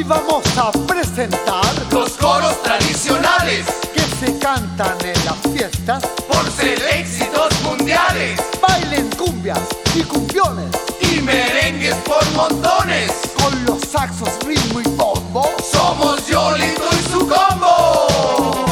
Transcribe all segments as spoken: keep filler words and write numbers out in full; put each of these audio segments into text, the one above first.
vamos a presentar los coros tradicionales que se cantan en las fiestas por ser éxitos mundiales. Bailen cumbias y cumbiones y merengues por montones. Con los saxos, ritmo y bombo somos Yolito y su combo.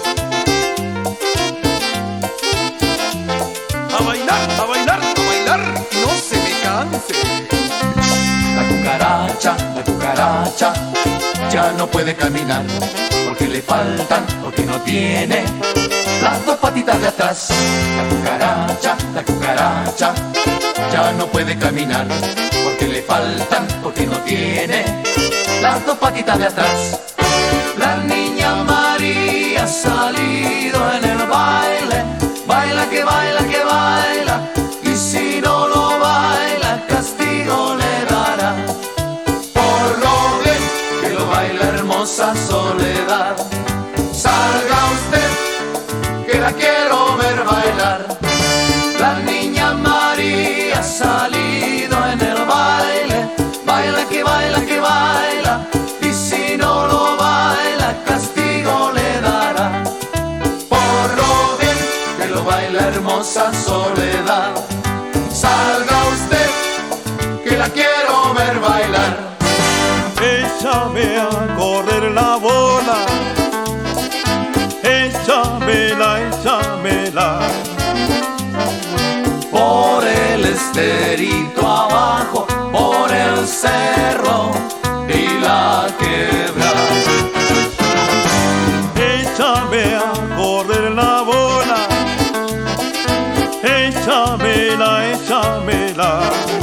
A bailar, a bailar, a bailar, no se me canse. La cucaracha, la cucaracha ya no puede caminar porque le faltan, porque no tiene las dos patitas de atrás. La cucaracha, la cucaracha ya no puede caminar porque le faltan, porque no tiene las dos patitas de atrás. La niña María ha salido en el baile, baila que baila que baila, y si no lo baila castigo le dará. Por lo bien que lo baila hermosa Soledad, salga usted que la quiero ver bailar. La niña María ha salido en el baile, baila que baila que baila, y si no lo baila castigo le dará. Por lo bien que lo baila hermosa Soledad, salga usted que la quiero ver bailar. Échame a correr la bola, échamela, échamela. Por el esterito abajo, por el cerro y la quebrada. Échame a correr la bola, échamela, échamela.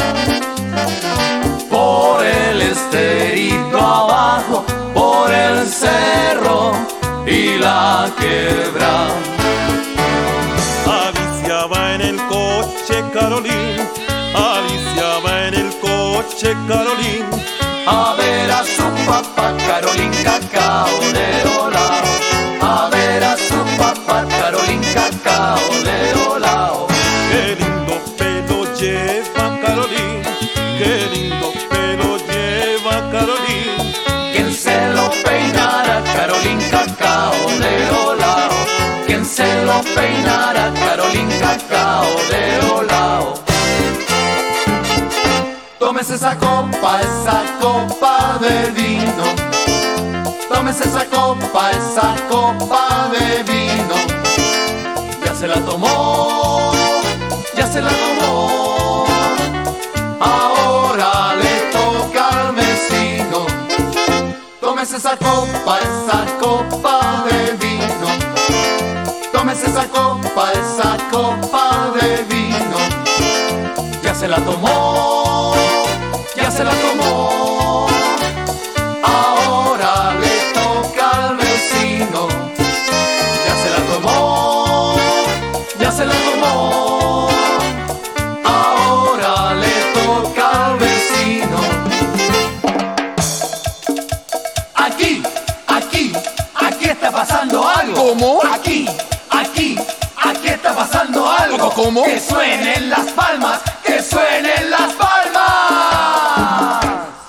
Por el esterito abajo, por el cerro y la quebrada. Alicia va en el coche, Carolín, Alicia va en el coche, Carolín, a ver a su papá Carolín Cacao de Olao, a ver a su papá Carolín Cacao de Olao. Qué lindo pelo lleva Carolín, qué lindo pelo lleva Carolín. Quien se lo peinara Carolín Cacao de Olao, quien se lo peinara Carolín Cacao de Olao. Tómese esa copa, esa copa de vino, tómese esa copa, esa copa de vino. Ya se la tomó, ya se la tomó, ahora le toca al vecino. Tómese esa copa, esa copa de vino, tómese esa copa, esa copa de vino. Ya se la tomó, ya se la tomó, ahora le toca al vecino. Ya se la tomó, ya se la tomó, ahora le toca al vecino. Aquí, aquí, aquí está pasando algo. ¿Cómo? Aquí, aquí, aquí está pasando algo. ¿Cómo? Que suenen las palmas, que suenen las palmas.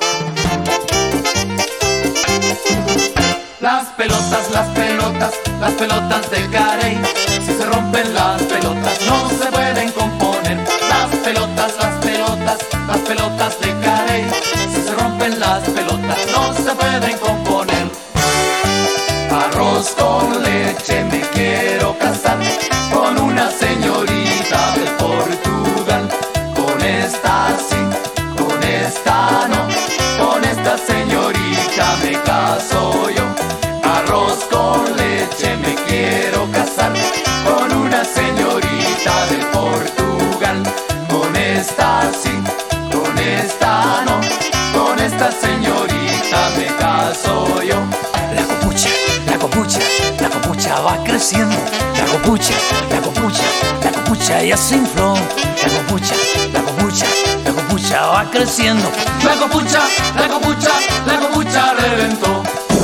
Las pelotas, las pelotas, las pelotas de Carey. Si se rompen las pelotas no se pueden componer. Las pelotas, las pelotas, las pelotas de Carey. Si se rompen las pelotas no se pueden componer. Arroz con leche me quiero casar con una señorita de Portugal. Con esta sí, con esta no, con esta señorita me caso yo. Arroz con leche me quiero casar con una señorita de Portugal. Con esta sí, con esta no, con esta señorita me caso yo. La copucha, la copucha, la copucha va creciendo. La copucha, la copucha, la copucha ya se infló. La copucha, la copucha, la copucha va creciendo. La copucha, la copucha, la copucha reventó.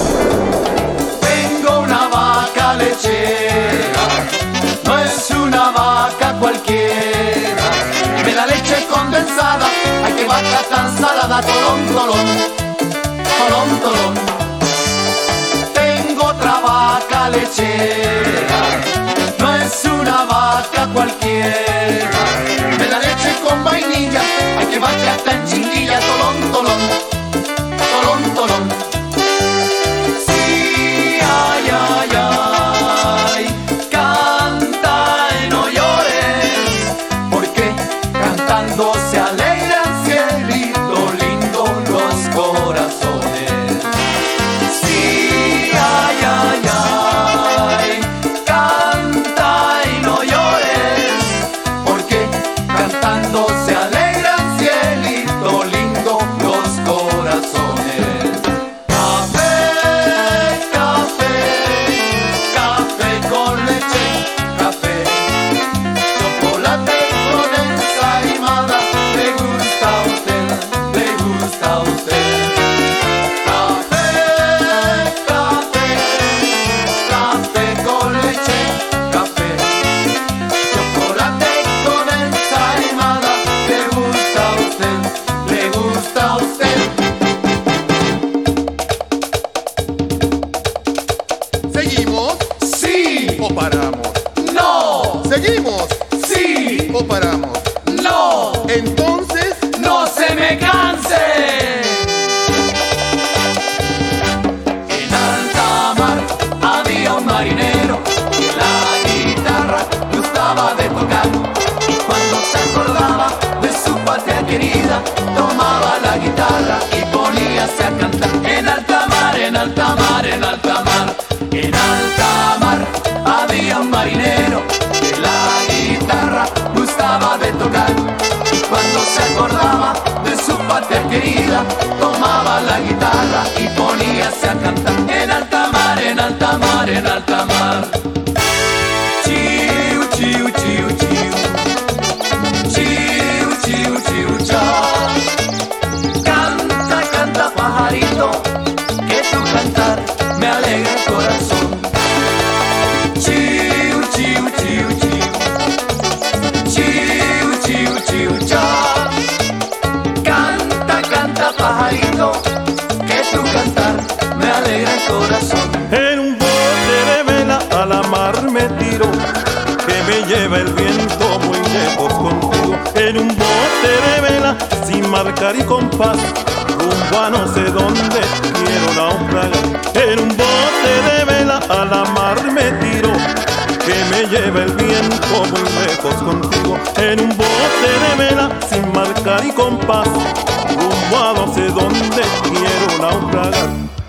Tengo una vaca lechera, no es una vaca cualquiera. Me da leche condensada, ay que vaca tan salada, colón, colón. tolón, tolón. Tengo otra vaca lechera, no es una vaca cualquiera. Me da leche con vainilla, hay que vaca tan chiquilla, tolón, tolón, tolón, tolón. Sí, ay, ay, ay, canta y no llores, porque cantando se alegran cielito lindo los corazones. Sí, ay, ay, ay, canta y no llores, porque cantando se alegran cielito lindo los corazones. Café, café, café con leche, café, chocolate con ensaimada, le gusta a usted, le gusta a usted. Café, café, café con leche, café, chocolate con ensaimada, le gusta a usted, le gusta a usted. ¿Seguimos Sí, o paramos? no, ¿Seguimos sí, o paramos? no, Entonces, no se me canse. En alta mar había un marinero que la guitarra gustaba de tocar, y cuando se acordaba de su patria querida, tomaba la guitarra y poníase a cantar. En alta mar, en alta mar, en alta mar, en alta mar había un marinero que la guitarra gustaba de tocar, y cuando se acordaba de su patria querida, tomaba la guitarra y poníase a cantar. En alta mar, en alta mar, en alta mar. Chiu, chiu, chiu, chiu. Chiu, chiu, chiu, cha. Canta, canta, pajarito, que tu cantar me alegra el corazón. Chiu, chiu, chiu, chiu. Chiu, chiu, chiu, cha. Canta, canta, pajarito, que tu cantar me alegra el corazón. En un bote de vela a la mar me tiro, que me lleva el viento muy lejos contigo. En un bote de vela sin marcar y compás, rumbo a no sé dónde quiero naufragar. En un bote de vela a la mar me tiro, que me lleva el viento muy lejos contigo. En un bote de vela sin marcar y compás, rumbo a no sé dónde quiero naufragar.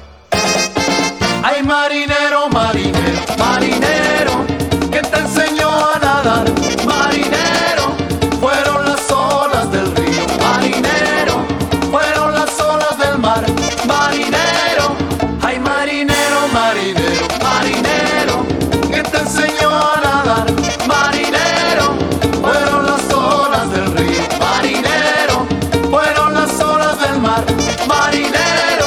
Ay, marinero, marinero, marinero, que te enseñó a nadar. Marinero, fueron las olas del río. Marinero, fueron las olas del mar. Marinero, ay, marinero, marinero, marinero, que te enseñó a nadar. Marinero, fueron las olas del río. Marinero, fueron las olas del mar. Marinero,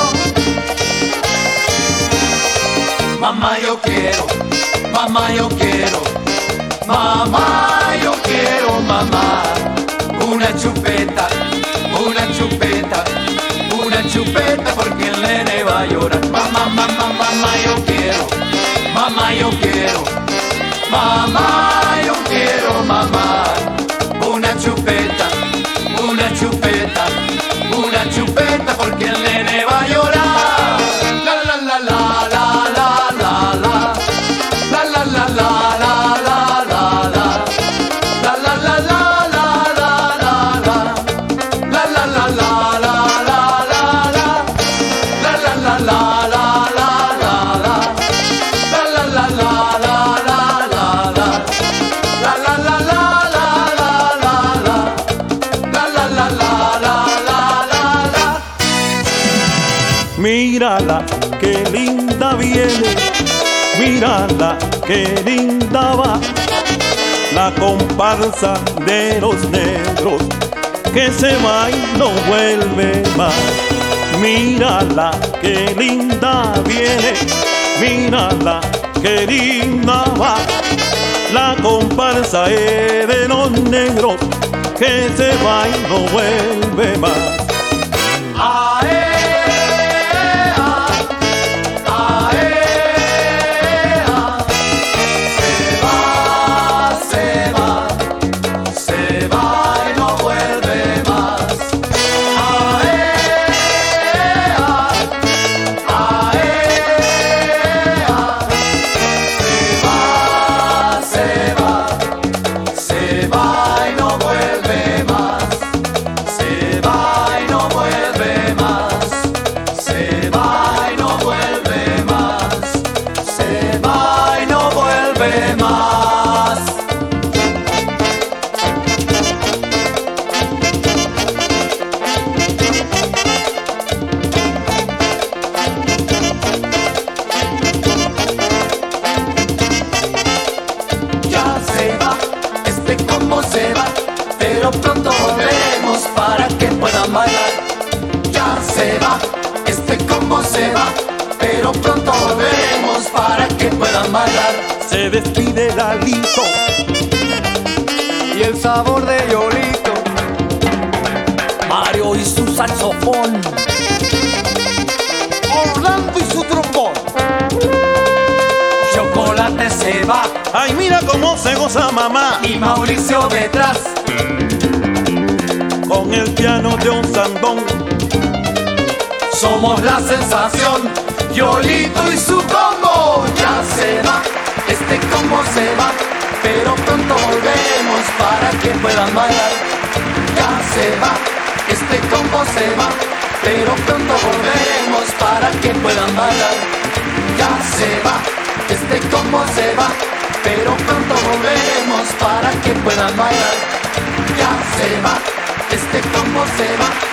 mamá yo quiero, mamá yo quiero, mamá yo quiero, mamá, una chupeta, una chupeta, una chupeta, porque el nene va a llorar. Mamá, mamá, mamá yo quiero, mamá yo quiero, mamá yo quiero, mamá, una chupeta, una chupeta, una chupeta, porque el nene va a llorar. La la la la la la la la, la la la la la la la la, la la la la la la la la, la la la la la la la la, la la la la la la la la, la la la la la la la la, la la la la la la la la, la la la la la la la. Mírala, qué linda viene, mírala, qué linda va, la comparsa de los negros, que se va y no vuelve más. Mírala, qué linda viene, mírala, qué linda va, la comparsa de los negros, que se va y no vuelve más. Ae, puedan bailar. Ya se va, este combo se va, pero pronto volveremos para que puedan bailar. Se despide Lalito y el sabor de Yolito, Mario y su saxofón, Orlando y su trombón. Chocolate se va ay mira cómo se goza mamá, y Mauricio detrás. con el piano de un sandón. Somos la sensación, Yolito y su combo. Ya se va, este combo se va, pero pronto volveremos para que puedan bailar. Ya se va, este combo se va, pero pronto volveremos para que puedan bailar. Ya se va, este combo se va, pero pronto volveremos para que puedan bailar. Ya se va, este combo se va,